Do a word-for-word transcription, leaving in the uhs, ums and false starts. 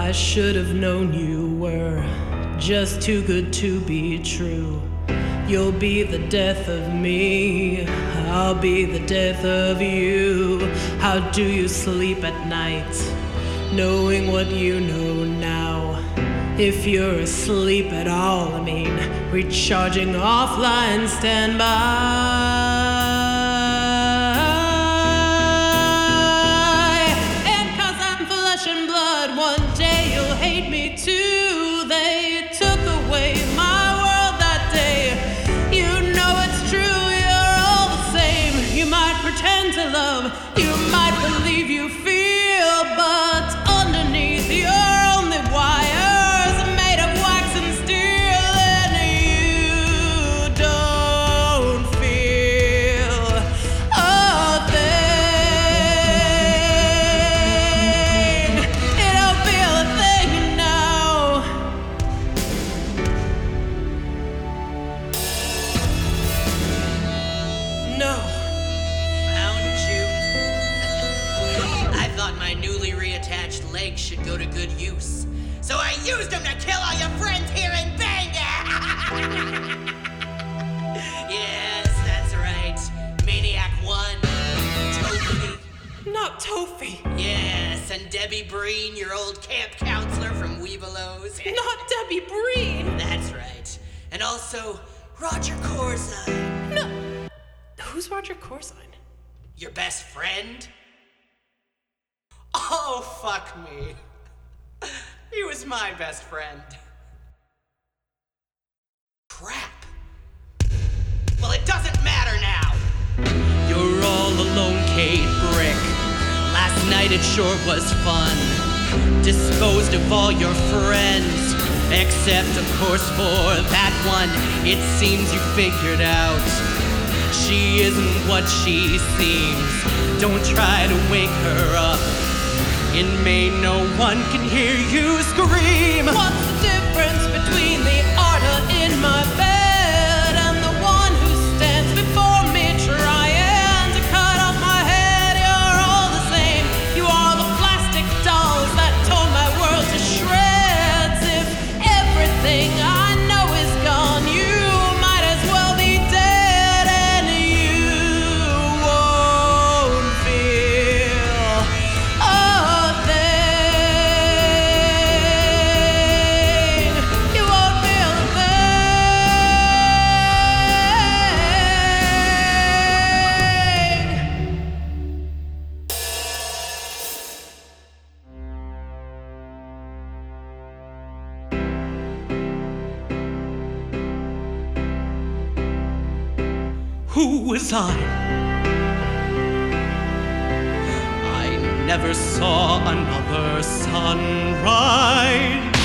I should have known you were just too good to be true. You'll be the death of me, I'll be the death of you. How do you sleep at night, knowing what you know now? If you're asleep at all, I mean, recharging offline standby. And cause I'm flesh and blood, one day you'll hate me too. They took away my world that day. You know it's true, you're all the same. You might pretend to love, you might believe you feel, but underneath you're only wires made of wax and steel, and you don't feel a thing. You don't feel a thing now. No. Found you. I thought my newly reattached legs should go to good use, so I used them to kill all your friends here in Bangor. Yes, that's right. Maniac one, Toby. Not Tofi. Yes, and Debbie Breen, your old camp counselor from Weebelows. Not Debbie Breen. That's right. And also Roger Corzine, No. Who's Roger Corzine? your best friend. Oh, fuck me. He was my best friend. Crap. Well, it doesn't matter now. You're all alone, Kate Brick. Last night it sure was fun. Disposed of all your friends, except of course for that one. It seems you figured out she isn't what she seems. Don't try to wake her up. In Maine, no one can hear you scream. What's the difference between the arter in my bed and the one who stands before me trying to cut off my head? You're all the same. You are the plastic dolls that tore my world to shreds. If everything I know is gone, you might as well be dead, and you won't feel a thing. You won't feel a thing. Who was I? I never saw another sunrise.